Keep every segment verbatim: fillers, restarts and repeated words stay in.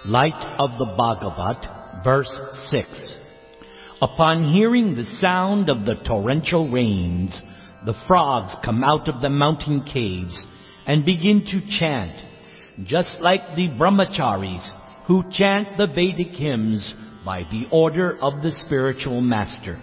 Light of the Bhagavat, verse six. Upon hearing the sound of the torrential rains, the frogs come out of the mountain caves and begin to chant, just like the brahmacharis who chant the Vedic hymns by the order of the spiritual master.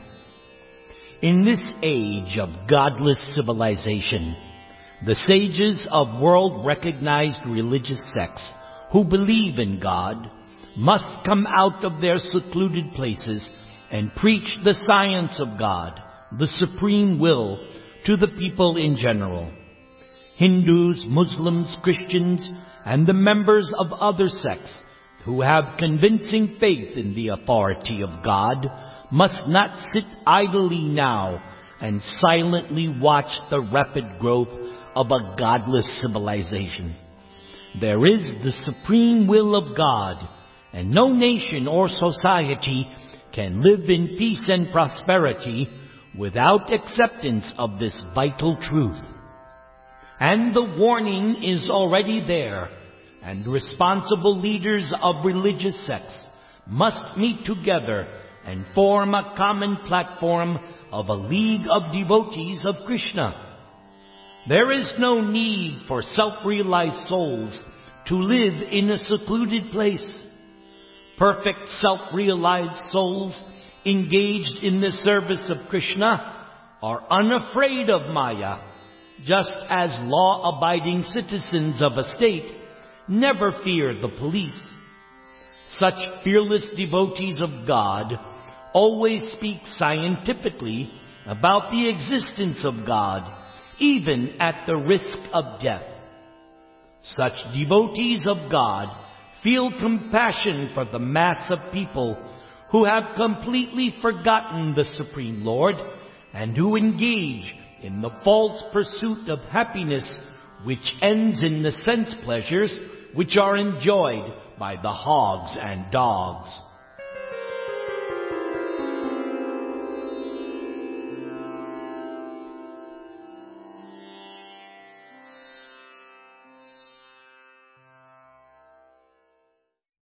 In this age of godless civilization, the sages of world-recognized religious sects who believe in God must come out of their secluded places and preach the science of God, the supreme will, to the people in general. Hindus, Muslims, Christians, and the members of other sects who have convincing faith in the authority of God must not sit idly now and silently watch the rapid growth of a godless civilization. There is the supreme will of God, and no nation or society can live in peace and prosperity without acceptance of this vital truth. And the warning is already there, and responsible leaders of religious sects must meet together and form a common platform of a league of devotees of Krishna. There is no need for self-realized souls to live in a secluded place. Perfect self-realized souls engaged in the service of Krishna are unafraid of Maya, just as law-abiding citizens of a state never fear the police. Such fearless devotees of God always speak scientifically about the existence of God, even at the risk of death. Such devotees of God feel compassion for the mass of people who have completely forgotten the Supreme Lord and who engage in the false pursuit of happiness which ends in the sense pleasures which are enjoyed by the hogs and dogs.